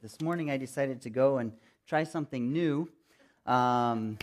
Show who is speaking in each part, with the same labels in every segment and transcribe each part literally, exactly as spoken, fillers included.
Speaker 1: this morning I decided to go and try something new. Um,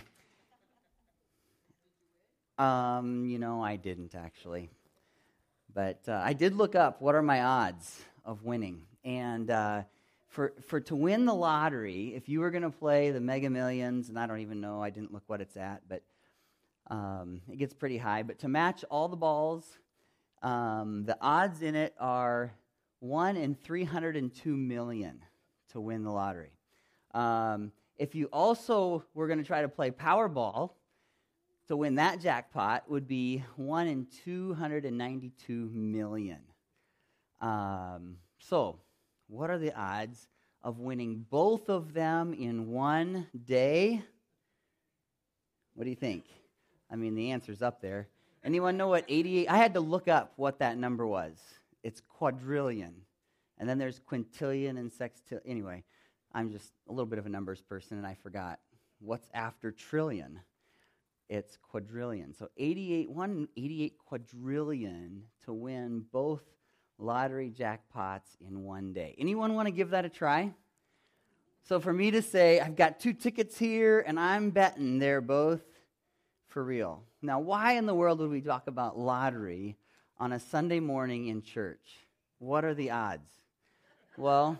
Speaker 1: um, you know, I didn't actually. But uh, I did look up what are my odds of winning. And uh, for for to win the lottery, if you were going to play the Mega Millions, and I don't even know, I didn't look what it's at, but um, it gets pretty high. But to match all the balls, um, the odds in it are one in three hundred two million to win the lottery. Um, if you also were going to try to play Powerball, to win that jackpot would be one in two hundred ninety-two million. Um, so, what are the odds of winning both of them in one day? What do you think? I mean, the answer's up there. Anyone know what eighty-eight? I had to look up what that number was. It's quadrillion. And then there's quintillion and sextillion. Anyway, I'm just a little bit of a numbers person, and I forgot. What's after trillion? It's quadrillion. So eighty-eight, one in eighty-eight quadrillion to win both lottery jackpots in one day. Anyone want to give that a try? So for me to say, I've got two tickets here, and I'm betting they're both for real. Now, why in the world would we talk about lottery on a Sunday morning in church? What are the odds? Well,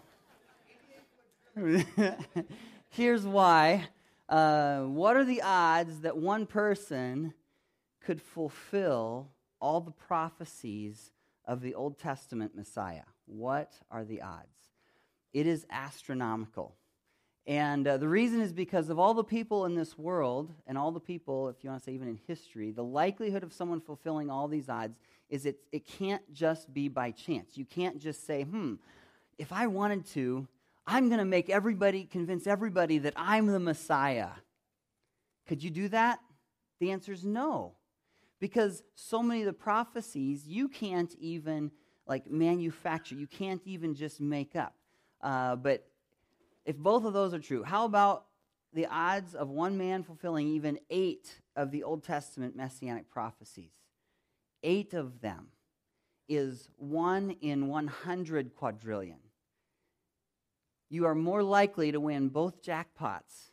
Speaker 1: here's why. Uh, what are the odds that one person could fulfill all the prophecies of the Old Testament Messiah? What are the odds? It is astronomical. And uh, the reason is because of all the people in this world, and all the people, if you want to say even in history, the likelihood of someone fulfilling all these odds is it, it can't just be by chance. You can't just say, hmm, if I wanted to, I'm going to make everybody, convince everybody that I'm the Messiah. Could you do that? The answer is no. Because so many of the prophecies you can't even like manufacture. You can't even just make up. Uh, but if both of those are true, how about the odds of one man fulfilling even eight of the Old Testament messianic prophecies? Eight of them is one in one hundred quadrillion. You are more likely to win both jackpots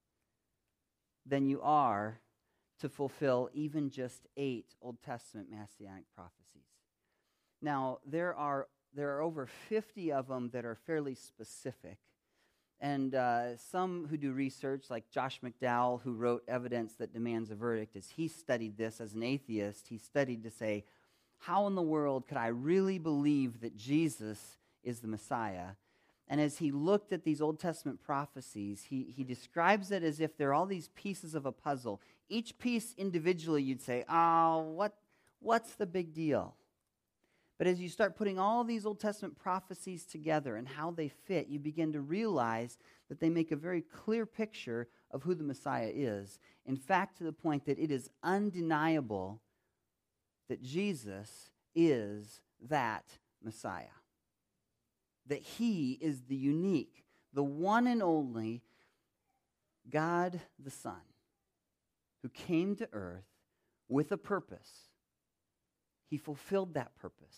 Speaker 1: than you are to fulfill even just eight Old Testament messianic prophecies. Now, there are there are over fifty of them that are fairly specific. And uh, some who do research, like Josh McDowell, who wrote Evidence That Demands a Verdict, as he studied this as an atheist, he studied to say, how in the world could I really believe that Jesus is the Messiah? And as he looked at these Old Testament prophecies, he, he describes it as if they're all these pieces of a puzzle. Each piece individually, you'd say, oh, what, what's the big deal? But as you start putting all these Old Testament prophecies together and how they fit, you begin to realize that they make a very clear picture of who the Messiah is. In fact, to the point that it is undeniable that Jesus is that Messiah. That he is the unique, the one and only God the Son who came to earth with a purpose. He fulfilled that purpose.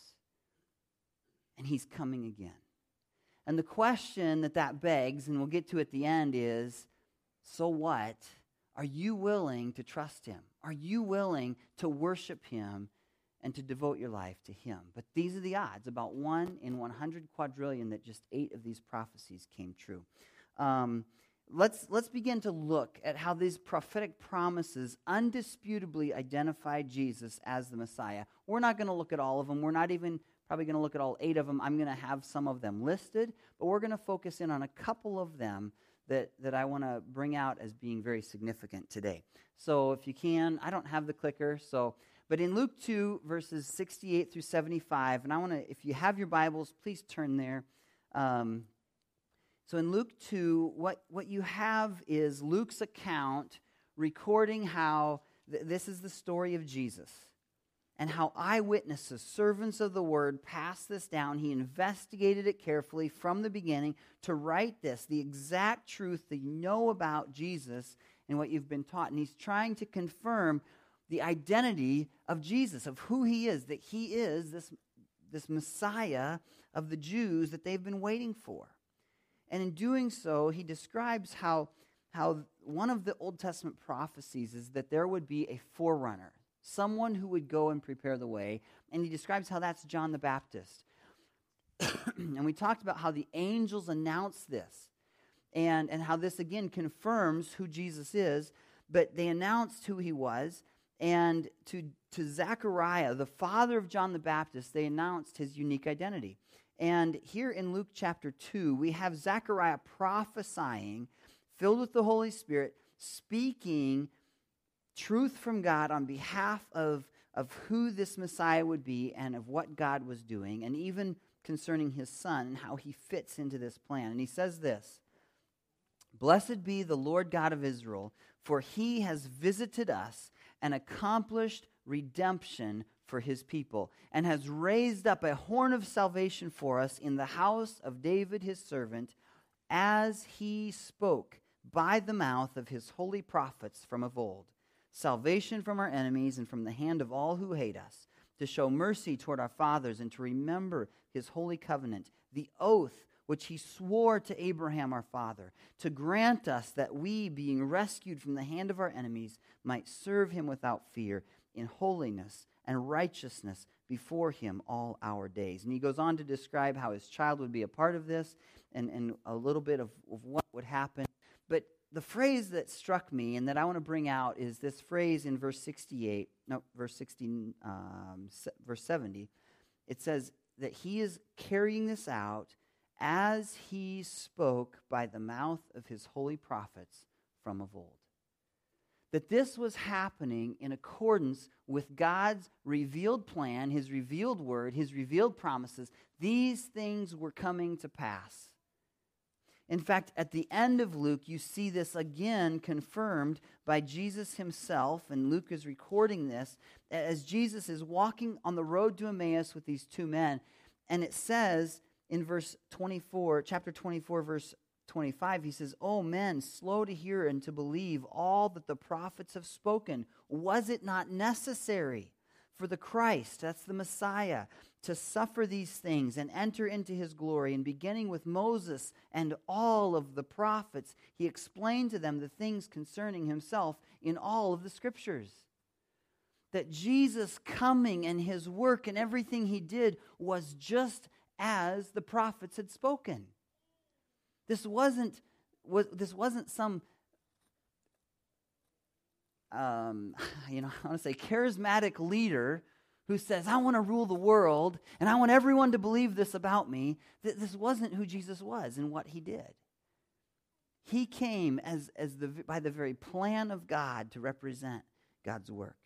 Speaker 1: And he's coming again. And the question that that begs, and we'll get to at the end, is, so what? Are you willing to trust him? Are you willing to worship him and to devote your life to him? But these are the odds, about one in one hundred quadrillion, that just eight of these prophecies came true. Um, let's, let's begin to look at how these prophetic promises undisputably identified Jesus as the Messiah. We're not going to look at all of them. We're not even probably going to look at all eight of them. I'm going to have some of them listed, but we're going to focus in on a couple of them that, that I want to bring out as being very significant today. So if you can, I don't have the clicker, so... But in Luke two, verses sixty-eight through seventy-five, and I want to, if you have your Bibles, please turn there. Um, so in Luke two, what, what you have is Luke's account recording how, th- this is the story of Jesus, and how eyewitnesses, servants of the word, passed this down. He investigated it carefully from the beginning to write this, the exact truth that you know about Jesus and what you've been taught. And he's trying to confirm the identity of Jesus, of who he is, that he is this, this Messiah of the Jews that they've been waiting for. And in doing so, he describes how, how one of the Old Testament prophecies is that there would be a forerunner, someone who would go and prepare the way. And he describes how that's John the Baptist. And we talked about how the angels announced this, and, and how this again confirms who Jesus is, but they announced who he was, and to, to Zechariah, the father of John the Baptist, they announced his unique identity. And here in Luke chapter two, we have Zechariah prophesying, filled with the Holy Spirit, speaking truth from God on behalf of, of who this Messiah would be and of what God was doing, and even concerning his son and how he fits into this plan. And he says this, "Blessed be the Lord God of Israel, for he has visited us and accomplished redemption for his people, and has raised up a horn of salvation for us in the house of David his servant, as he spoke by the mouth of his holy prophets from of old. Salvation from our enemies and from the hand of all who hate us, to show mercy toward our fathers and to remember his holy covenant, the oath which he swore to Abraham our father, to grant us that we, being rescued from the hand of our enemies, might serve him without fear in holiness and righteousness before him all our days." And he goes on to describe how his child would be a part of this, and, and a little bit of, of what would happen. But the phrase that struck me and that I want to bring out is this phrase in verse sixty-eight, no, verse sixteen, um, verse seventy. It says that he is carrying this out as he spoke by the mouth of his holy prophets from of old. That this was happening in accordance with God's revealed plan, his revealed word, his revealed promises. These things were coming to pass. In fact, at the end of Luke, you see this again confirmed by Jesus himself, and Luke is recording this as Jesus is walking on the road to Emmaus with these two men. And it says in verse twenty-four, chapter twenty-four, verse twenty-five, he says, "O men, slow to hear and to believe all that the prophets have spoken. Was it not necessary for the Christ," that's the Messiah, "to suffer these things and enter into his glory? And beginning with Moses and all of the prophets, he explained to them the things concerning himself in all of the scriptures." That Jesus coming and his work and everything he did was just as the prophets had spoken. This wasn't was this wasn't some um, you know, I want to say charismatic leader who says, "I want to rule the world and I want everyone to believe this about me." Th- this wasn't who Jesus was and what he did. He came as as the by the very plan of God to represent God's work.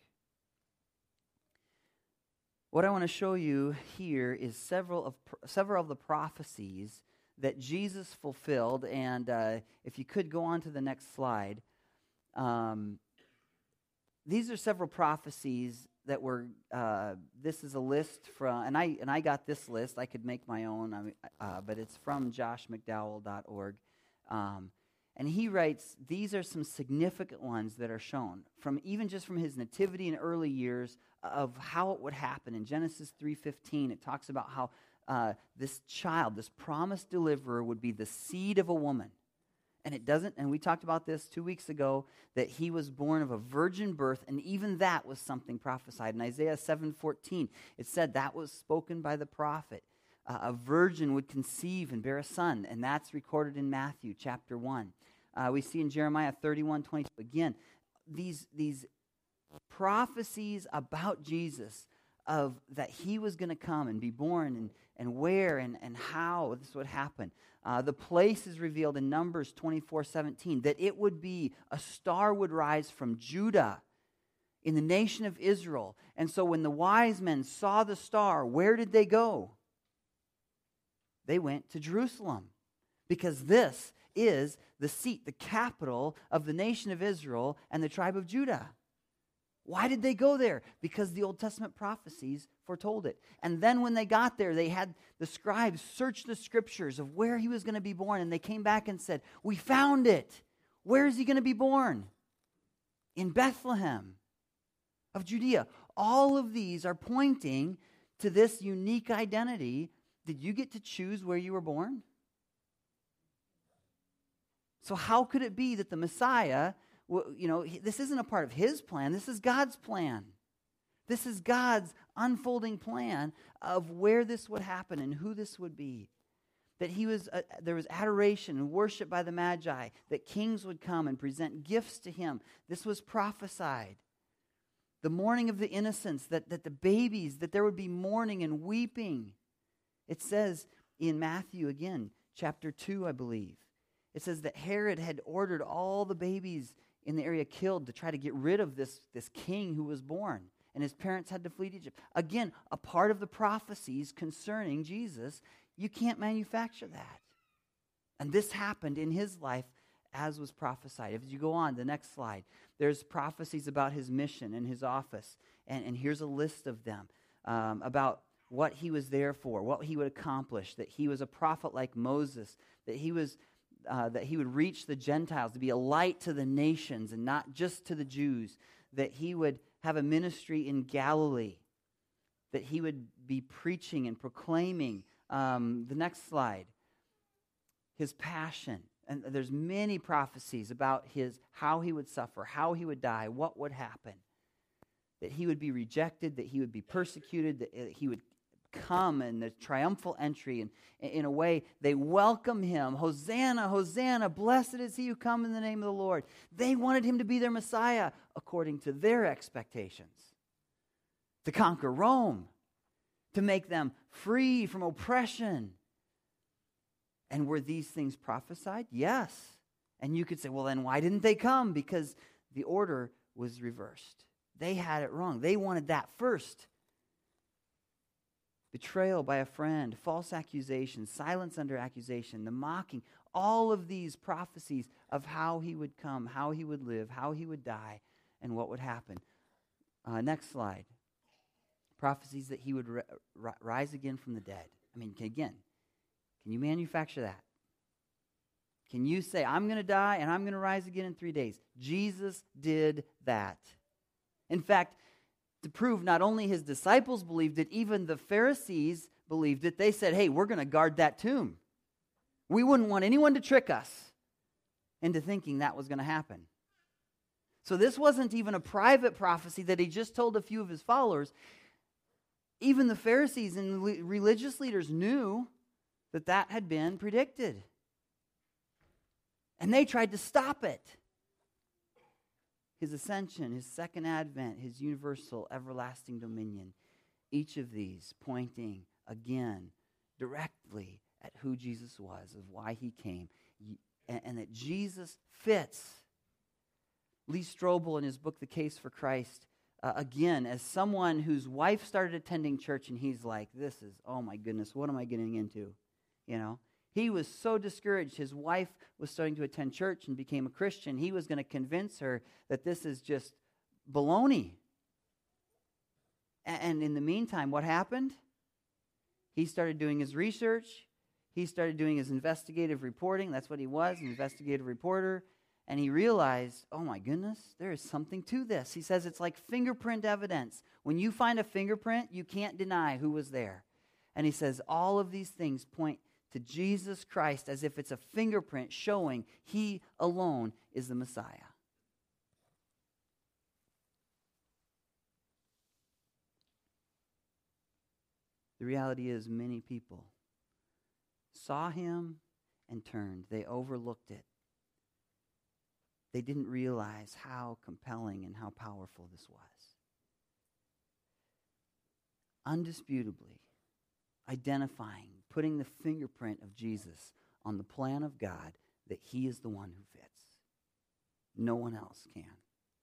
Speaker 1: What I want to show you here is several of several of the prophecies that Jesus fulfilled, and uh, if you could go on to the next slide. Um, these are several prophecies that were. Uh, this is a list from, and I and I got this list. I could make my own, I mean, uh, but it's from josh mcdowell dot org, um, and he writes these are some significant ones that are shown from even just from his nativity and early years of how it would happen. In Genesis three fifteen, it talks about how uh, this child, this promised deliverer, would be the seed of a woman. And it doesn't, and we talked about this two weeks ago, that he was born of a virgin birth, and even that was something prophesied. In Isaiah seven fourteen, it said that was spoken by the prophet. Uh, a virgin would conceive and bear a son, and that's recorded in Matthew chapter one. Uh, we see in Jeremiah thirty-one twenty-two, again, these, these prophecies about Jesus, of that he was going to come and be born, and, and where and, and how this would happen. Uh, the place is revealed in Numbers twenty-four seventeen, that it would be, a star would rise from Judah in the nation of Israel. And so when the wise men saw the star, where did they go? They went to Jerusalem, because this is the seat, the capital of the nation of Israel and the tribe of Judah. Why did they go there? Because the Old Testament prophecies foretold it. And then when they got there, they had the scribes search the scriptures of where he was going to be born, and they came back and said, "We found it. Where is he going to be born? In Bethlehem of Judea." All of these are pointing to this unique identity. Did you get to choose where you were born? So how could it be that the Messiah, you know, this isn't a part of his plan. This is God's plan. This is God's unfolding plan of where this would happen and who this would be. That he was, uh, there was adoration and worship by the Magi, that kings would come and present gifts to him. This was prophesied. The mourning of the innocents, that, that the babies, that there would be mourning and weeping. It says in Matthew again, chapter two, I believe, it says that Herod had ordered all the babies in the area killed to try to get rid of this, this king who was born. And his parents had to flee to Egypt. Again, a part of the prophecies concerning Jesus. You can't manufacture that. And this happened in his life as was prophesied. If you go on, the next slide, there's prophecies about his mission and his office. And, and here's a list of them um, about what he was there for, what he would accomplish, that he was a prophet like Moses, that he was uh, that he would reach the Gentiles, to be a light to the nations and not just to the Jews, that he would have a ministry in Galilee, that he would be preaching and proclaiming. Um, the next slide, his passion. And there's many prophecies about his how he would suffer, how he would die, what would happen. That he would be rejected, that he would be persecuted, that he would come in the triumphal entry. And in a way, they welcome him. Hosanna, Hosanna, blessed is he who comes in the name of the Lord. They wanted him to be their Messiah according to their expectations. To conquer Rome. To make them free from oppression. And were these things prophesied? Yes. And you could say, well, then why didn't they come? Because the order was reversed. They had it wrong. They wanted that first. Betrayal by a friend, false accusation, silence under accusation, the mocking, all of these prophecies of how he would come, how he would live, how he would die, and what would happen. Uh, next slide. Prophecies that he would ri- ri- rise again from the dead. I mean, again, can you manufacture that? Can you say, I'm going to die and I'm going to rise again in three days? Jesus did that. In fact, to prove not only his disciples believed it, even the Pharisees believed it. They said, hey, we're going to guard that tomb. We wouldn't want anyone to trick us into thinking that was going to happen. So this wasn't even a private prophecy that he just told a few of his followers. Even the Pharisees and le- religious leaders knew that that had been predicted. And they tried to stop it. His ascension, his second advent, his universal everlasting dominion. Each of these pointing again directly at who Jesus was, of why he came, and, and that Jesus fits. Lee Strobel, in his book, The Case for Christ, uh, again, as someone whose wife started attending church, and he's like, this is, oh my goodness, what am I getting into? You know? He was so discouraged. His wife was starting to attend church and became a Christian. He was going to convince her that this is just baloney. And in the meantime, what happened? He started doing his research. He started doing his investigative reporting. That's what he was, an investigative reporter. And he realized, oh my goodness, there is something to this. He says it's like fingerprint evidence. When you find a fingerprint, you can't deny who was there. And he says all of these things point to Jesus Christ as if it's a fingerprint showing he alone is the Messiah. The reality is many people saw him and turned. They overlooked it. They didn't realize how compelling and how powerful this was. Undisputably, identifying, putting the fingerprint of Jesus on the plan of God, that he is the one who fits. No one else can.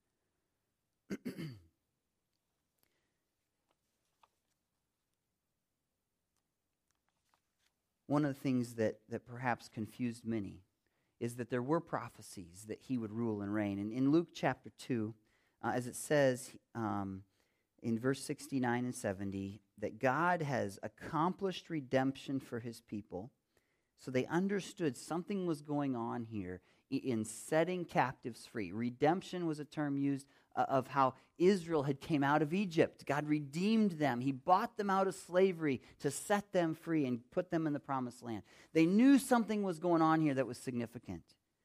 Speaker 1: One of the things that, that perhaps confused many is that there were prophecies that he would rule and reign. And in Luke chapter two, uh, as it says um, in verse sixty-nine and seventy, that God has accomplished redemption for his people. So they understood something was going on here in setting captives free. Redemption was a term used uh, of how Israel had came out of Egypt. God redeemed them. He bought them out of slavery to set them free and put them in the promised land. They knew something was going on here that was significant.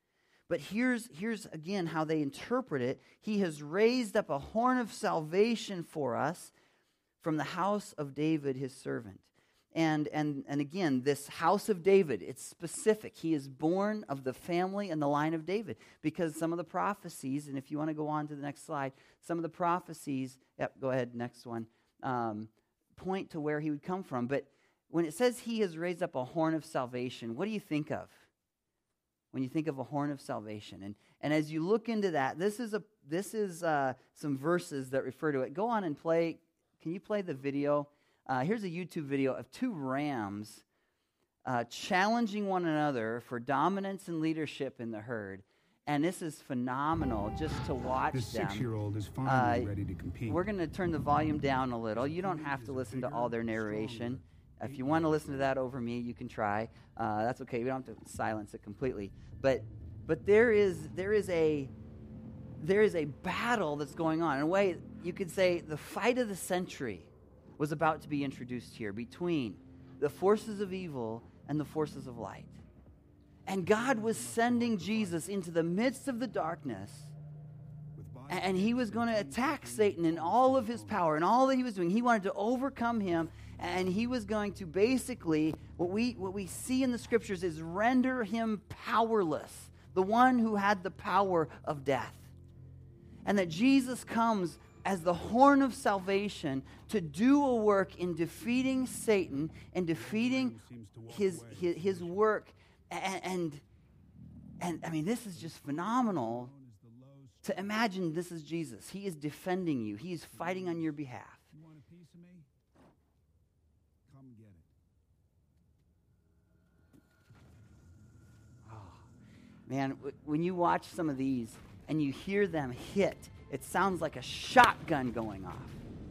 Speaker 1: But here's, here's again how they interpret it. He has raised up a horn of salvation for us from the house of David, his servant. And, and, and again, this house of David, it's specific. He is born of the family and the line of David. Because some of the prophecies, and if you want to go on to the next slide, some of the prophecies, yep, go ahead, next one, um, point to where he would come from. But when it says he has raised up a horn of salvation, what do you think of when you think of a horn of salvation? And, and as you look into that, this is, a, this is uh, some verses that refer to it. Go on and play. Can you play the video? Uh, here's a YouTube video of two rams uh, challenging one another for dominance and leadership in the herd. And this is phenomenal just to watch
Speaker 2: this
Speaker 1: them.
Speaker 2: This six-year-old is finally
Speaker 1: uh,
Speaker 2: ready to compete.
Speaker 1: We're going to turn the volume down a little. You don't have to listen to all their narration. If you want to listen to that over me, you can try. Uh, that's okay. We don't have to silence it completely. But but there is there is a there is a battle that's going on. In a way, you could say the fight of the century was about to be introduced here between the forces of evil and the forces of light. And God was sending Jesus into the midst of the darkness, and he was going to attack Satan in all of his power and all that he was doing. He wanted to overcome him, and he was going to basically, what we what we see in the scriptures is render him powerless, the one who had the power of death. And that Jesus comes as the horn of salvation to do a work in defeating Satan and defeating his, his, his work. And, and, and, I mean, this is just phenomenal to imagine this is Jesus. He is defending you. He is fighting on your behalf.
Speaker 2: You want a piece of me? Come get it.
Speaker 1: Oh, man, w- when you watch some of these and you hear them hit, it sounds like a shotgun going off.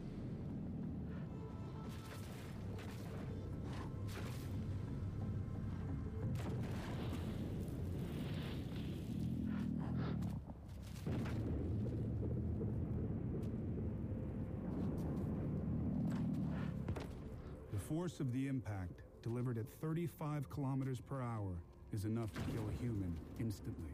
Speaker 2: The force of the impact, delivered at thirty-five kilometers per hour, is enough to kill a human instantly.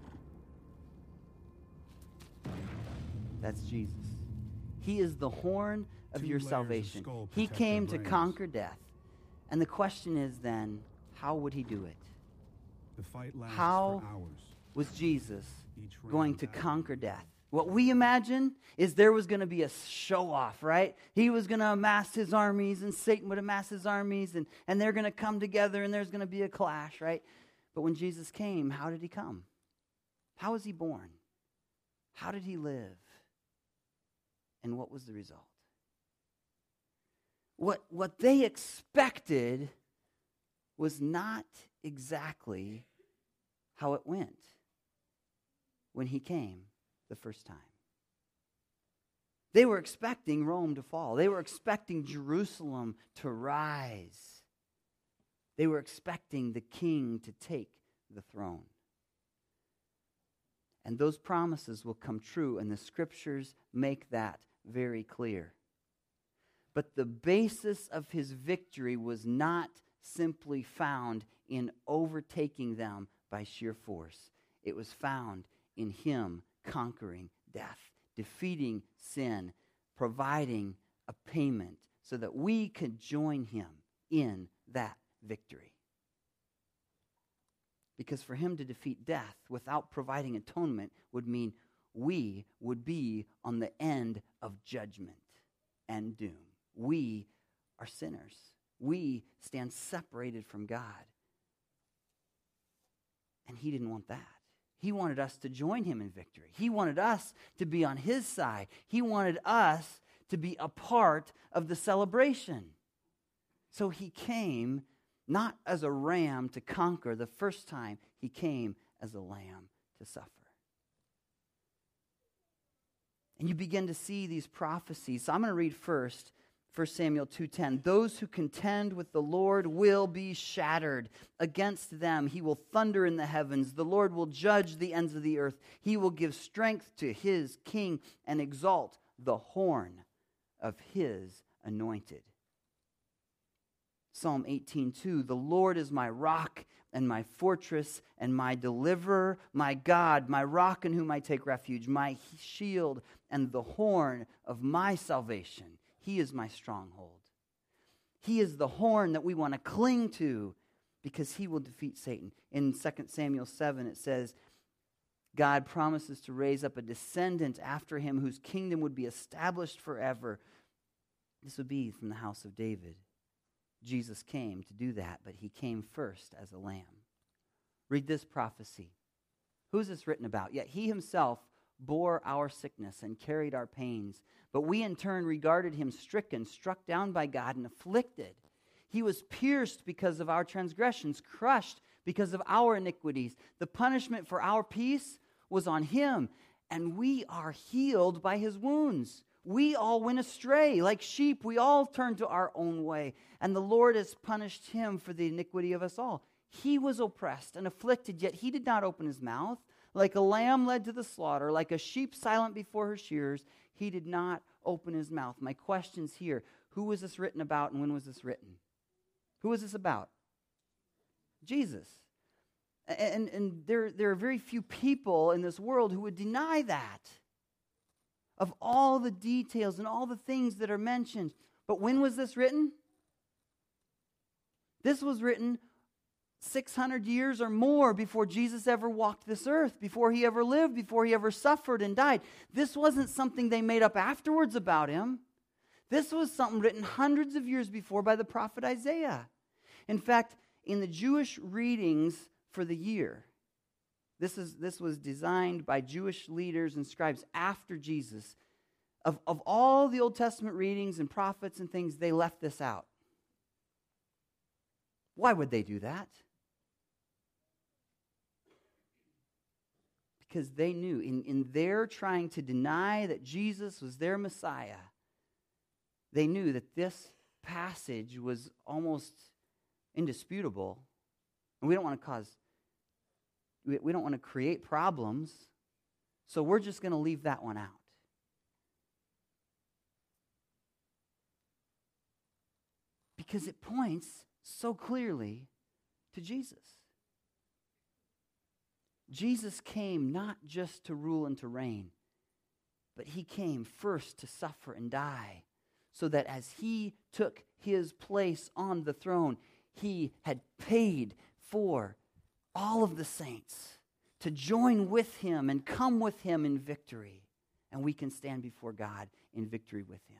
Speaker 1: That's Jesus. He is the horn of
Speaker 2: Two
Speaker 1: your
Speaker 2: layers of
Speaker 1: salvation.
Speaker 2: skull
Speaker 1: He
Speaker 2: protect
Speaker 1: came
Speaker 2: our
Speaker 1: to
Speaker 2: brains.
Speaker 1: conquer death. And the question is then, how would he do it?
Speaker 2: The fight lasts
Speaker 1: How
Speaker 2: for hours.
Speaker 1: was Jesus
Speaker 2: Each round
Speaker 1: going to
Speaker 2: battles.
Speaker 1: conquer death? What we imagine is there was going to be a show-off, right? He was going to amass his armies, and Satan would amass his armies, and, and they're going to come together, and there's going to be a clash, right? But when Jesus came, how did he come? How was he born? How did he live? And what was the result? What, what they expected was not exactly how it went when he came the first time. They were expecting Rome to fall. They were expecting Jerusalem to rise. They were expecting the king to take the throne. And those promises will come true, and the scriptures make that very clear. But the basis of his victory was not simply found in overtaking them by sheer force. It was found in him conquering death, defeating sin, providing a payment so that we could join him in that victory. Because for him to defeat death without providing atonement would mean we would be on the end of judgment and doom. We are sinners. We stand separated from God. And he didn't want that. He wanted us to join him in victory. He wanted us to be on his side. He wanted us to be a part of the celebration. So he came not as a ram to conquer the first time. He came as a lamb to suffer. And you begin to see these prophecies. So I'm going to read first First Samuel two ten. Those who contend with the Lord will be shattered. Against them he will thunder in the heavens. The Lord will judge the ends of the earth. He will give strength to his king and exalt the horn of his anointed. Psalm eighteen two. The Lord is my rock and my fortress and my deliverer, my God, my rock in whom I take refuge, my shield and the horn of my salvation. He is my stronghold. He is the horn that we want to cling to because he will defeat Satan. In Second Samuel seven, it says, God promises to raise up a descendant after him whose kingdom would be established forever. This would be from the house of David. Jesus came to do that, but he came first as a lamb. Read this prophecy. Who is this written about? Yet he himself bore our sickness and carried our pains, but we in turn regarded him stricken, struck down by God, and afflicted. He was pierced because of our transgressions, crushed because of our iniquities. The punishment for our peace was on him, and we are healed by his wounds. We all went astray. Like sheep, we all turned to our own way, and the Lord has punished him for the iniquity of us all. He was oppressed and afflicted, yet he did not open his mouth. Like a lamb led to the slaughter, like a sheep silent before her shearers, he did not open his mouth. My question's here. Who was this written about, and when was this written? Who was this about? Jesus. And, and there, there are very few people in this world who would deny that, of all the details and all the things that are mentioned. But when was this written? This was written six hundred years or more before Jesus ever walked this earth, before he ever lived, before he ever suffered and died. This wasn't something they made up afterwards about him. This was something written hundreds of years before by the prophet Isaiah. In fact, in the Jewish readings for the year, this is this was designed by Jewish leaders and scribes after Jesus. Of, of all the Old Testament readings and prophets and things, they left this out. Why would they do that? Because they knew in, in their trying to deny that Jesus was their Messiah, they knew that this passage was almost indisputable. And we don't want to cause, we, we don't want to create problems, so we're just going to leave that one out. Because it points so clearly to Jesus. Jesus came not just to rule and to reign, but he came first to suffer and die, so that as he took his place on the throne, he had paid for all of the saints to join with him and come with him in victory, and we can stand before God in victory with him.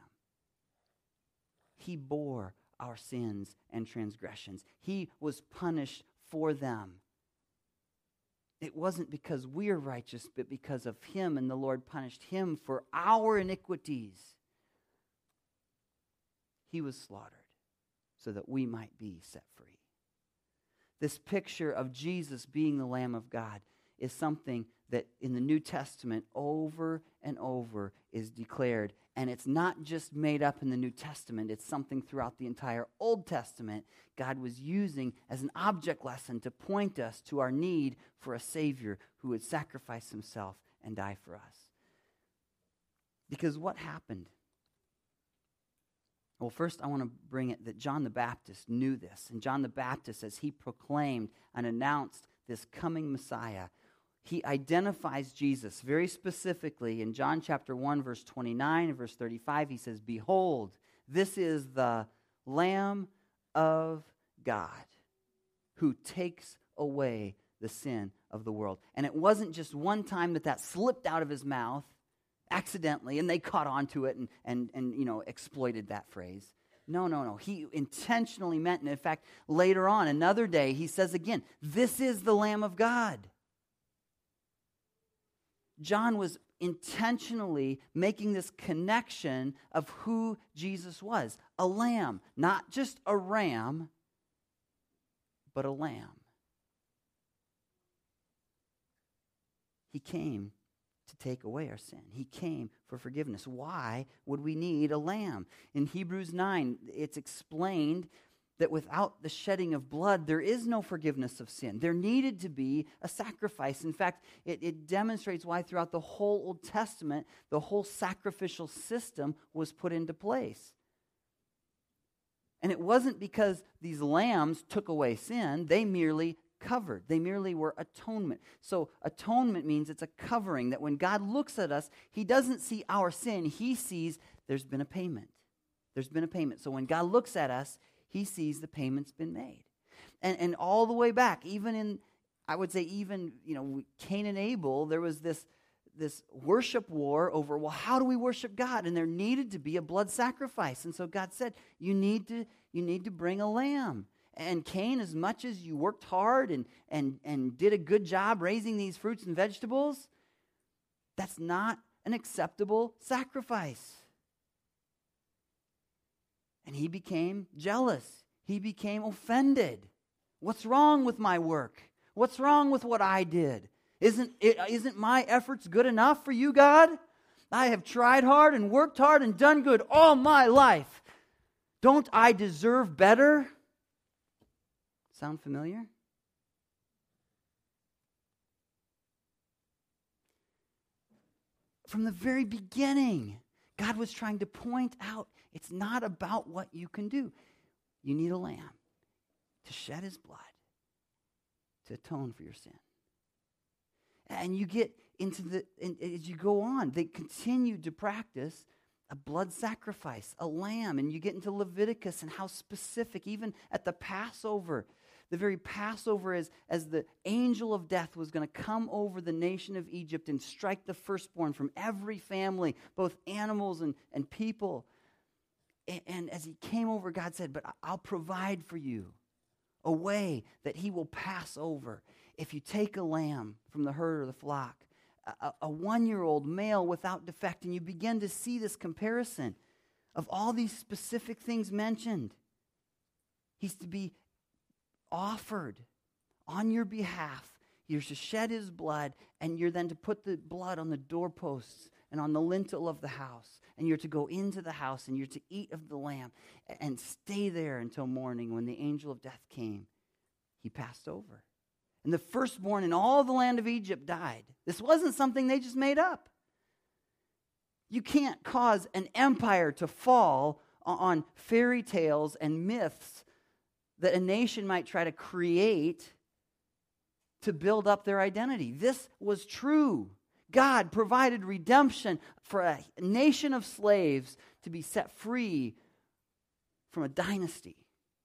Speaker 1: He bore our sins and transgressions. He was punished for them. It wasn't because we're righteous, but because of him, and the Lord punished him for our iniquities. He was slaughtered so that we might be set free. This picture of Jesus being the Lamb of God is something that in the New Testament over and over is declared. And it's not just made up in the New Testament. It's something throughout the entire Old Testament God was using as an object lesson to point us to our need for a Savior who would sacrifice himself and die for us. Because what happened? Well, first I want to bring it that John the Baptist knew this. And John the Baptist, as he proclaimed and announced this coming Messiah, he identifies Jesus very specifically in John chapter one, verse twenty-nine and verse thirty-five. He says, "Behold, this is the Lamb of God who takes away the sin of the world." And it wasn't just one time that that slipped out of his mouth accidentally and they caught on to it and, and, and you know, exploited that phrase. No, no, no. He intentionally meant, and in fact, later on, another day, he says again, "This is the Lamb of God." John was intentionally making this connection of who Jesus was. A lamb, not just a ram, but a lamb. He came to take away our sin. He came for forgiveness. Why would we need a lamb? In Hebrews nine, it's explained that without the shedding of blood, there is no forgiveness of sin. There needed to be a sacrifice. In fact, it, it demonstrates why throughout the whole Old Testament, the whole sacrificial system was put into place. And it wasn't because these lambs took away sin. They merely covered. They merely were atonement. So atonement means it's a covering, that when God looks at us, he doesn't see our sin. He sees there's been a payment. There's been a payment. So when God looks at us, he sees the payment's been made. And, and all the way back, even in, I would say even, you know, Cain and Abel, there was this, this worship war over, well, how do we worship God? And there needed to be a blood sacrifice. And so God said, you need to, you need to bring a lamb. And Cain, as much as you worked hard and, and, and did a good job raising these fruits and vegetables, that's not an acceptable sacrifice. And he became jealous. He became offended. What's wrong with my work? What's wrong with what I did? Isn't it, isn't my efforts good enough for you, God? I have tried hard and worked hard and done good all my life. Don't I deserve better? Sound familiar? From the very beginning, God was trying to point out it's not about what you can do. You need a lamb to shed his blood to atone for your sin. And you get into the, and as you go on, they continued to practice a blood sacrifice, a lamb. And you get into Leviticus and how specific, even at the Passover, the very Passover, as, as the angel of death was going to come over the nation of Egypt and strike the firstborn from every family, both animals and, and people. And, and as he came over, God said, but I'll provide for you a way that he will pass over. If you take a lamb from the herd or the flock, a, a one-year-old male without defect, and you begin to see this comparison of all these specific things mentioned. He's to be offered on your behalf. You're to shed his blood, and you're then to put the blood on the doorposts and on the lintel of the house. And you're to go into the house, and you're to eat of the lamb and stay there until morning. When the angel of death came, he passed over. And the firstborn in all the land of Egypt died. This wasn't something they just made up. You can't cause an empire to fall on fairy tales and myths that a nation might try to create to build up their identity. This was true. God provided redemption for a nation of slaves to be set free from a dynasty.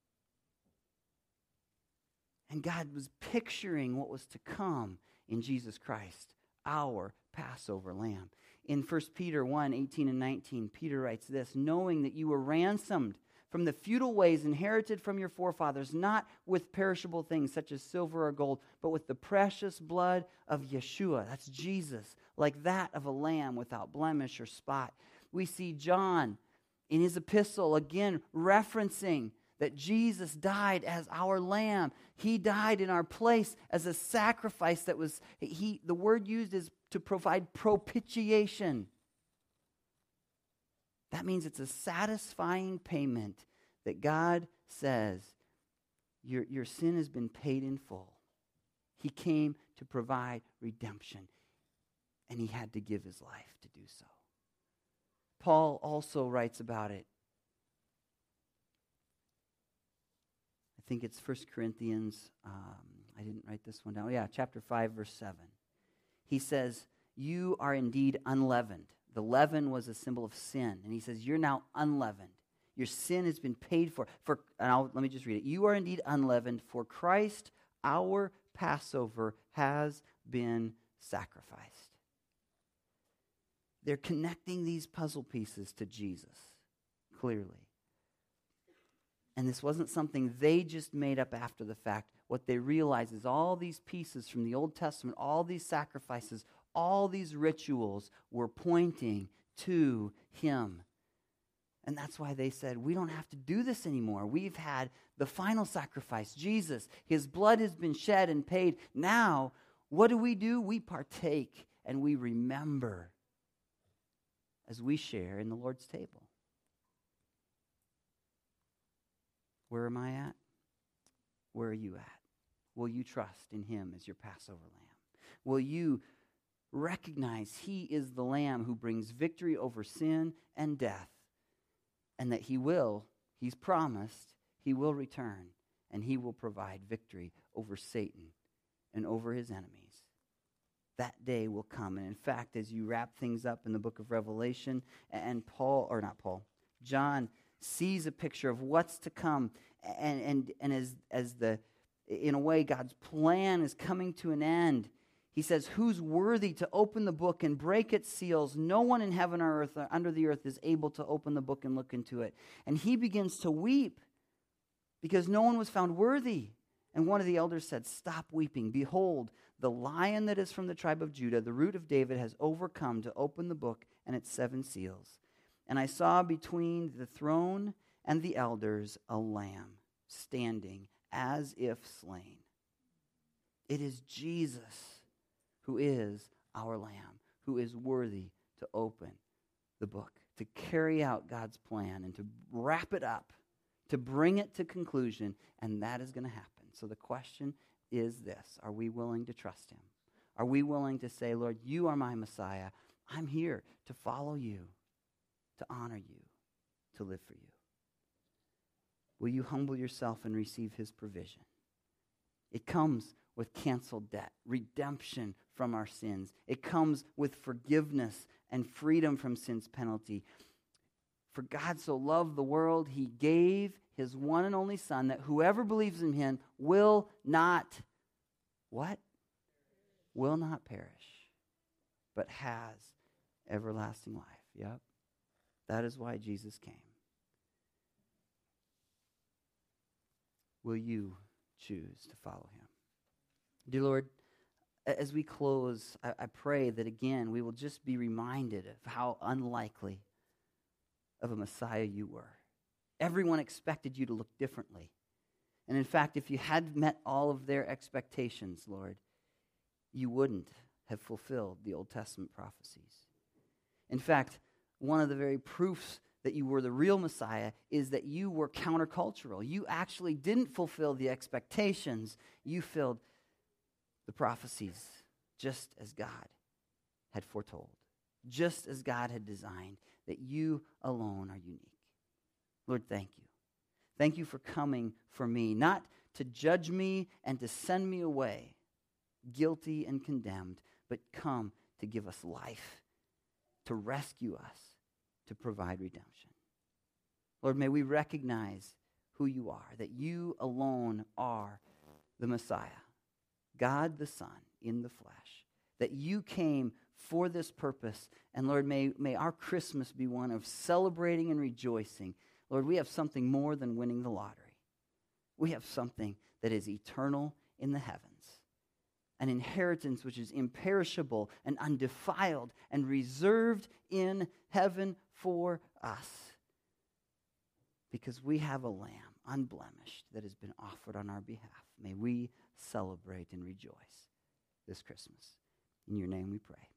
Speaker 1: And God was picturing what was to come in Jesus Christ, our Passover lamb. In First Peter one, eighteen and nineteen, Peter writes this, knowing that you were ransomed from the futile ways inherited from your forefathers, not with perishable things such as silver or gold, but with the precious blood of Yeshua. That's Jesus, like that of a lamb without blemish or spot. We see John in his epistle again referencing that Jesus died as our lamb. He died in our place as a sacrifice that was, he. the word used is to provide propitiation. That means it's a satisfying payment that God says, your, your sin has been paid in full. He came to provide redemption, and he had to give his life to do so. Paul also writes about it. I think it's First Corinthians, um, I didn't write this one down. Oh, yeah, chapter five, verse seven. He says, you are indeed unleavened. The leaven was a symbol of sin. And he says, you're now unleavened. Your sin has been paid for. For and I'll, let me just read it. You are indeed unleavened, for Christ, our Passover, has been sacrificed. They're connecting these puzzle pieces to Jesus, clearly. And this wasn't something they just made up after the fact. What they realize is all these pieces from the Old Testament, all these sacrifices, all these rituals were pointing to him. And that's why they said, we don't have to do this anymore. We've had the final sacrifice, Jesus. His blood has been shed and paid. Now, what do we do? We partake and we remember as we share in the Lord's table. Where am I at? Where are you at? Will you trust in him as your Passover lamb? Will you recognize he is the lamb who brings victory over sin and death, and that he will, he's promised, he will return, and he will provide victory over Satan and over his enemies. That day will come. And in fact, as you wrap things up in the book of Revelation, and Paul, or not Paul, John sees a picture of what's to come, and and and as as the in a way God's plan is coming to an end, he says, who's worthy to open the book and break its seals? No one in heaven or earth or under the earth is able to open the book and look into it. And he begins to weep because no one was found worthy. And one of the elders said, stop weeping. Behold, the Lion that is from the tribe of Judah, the root of David, has overcome to open the book and its seven seals. And I saw between the throne and the elders a lamb standing as if slain. It is Jesus who is our lamb, who is worthy to open the book, to carry out God's plan and to wrap it up, to bring it to conclusion, and that is going to happen. So the question is this: are we willing to trust him? Are we willing to say, Lord, you are my Messiah. I'm here to follow you, to honor you, to live for you. Will you humble yourself and receive his provision? It comes with canceled debt, redemption from our sins. It comes with forgiveness and freedom from sin's penalty. For God so loved the world, he gave his one and only Son, that whoever believes in him will not, what? Will not perish, but has everlasting life. Yep. That is why Jesus came. Will you choose to follow him? Dear Lord, as we close, I, I pray that again we will just be reminded of how unlikely of a Messiah you were. Everyone expected you to look differently. And in fact, if you had met all of their expectations, Lord, you wouldn't have fulfilled the Old Testament prophecies. In fact, one of the very proofs that you were the real Messiah is that you were countercultural. You actually didn't fulfill the expectations. You filled the prophecies just as God had foretold, just as God had designed, that you alone are unique. Lord, thank you. Thank you for coming for me, not to judge me and to send me away, guilty and condemned, but come to give us life, to rescue us, to provide redemption. Lord, may we recognize who you are, that you alone are the Messiah, God the Son in the flesh, that you came for this purpose. And Lord, may, may our Christmas be one of celebrating and rejoicing. Lord, we have something more than winning the lottery. We have something that is eternal in the heavens, an inheritance which is imperishable and undefiled and reserved in heaven for us, because we have a lamb unblemished that has been offered on our behalf. May we celebrate and rejoice this Christmas. In your name we pray.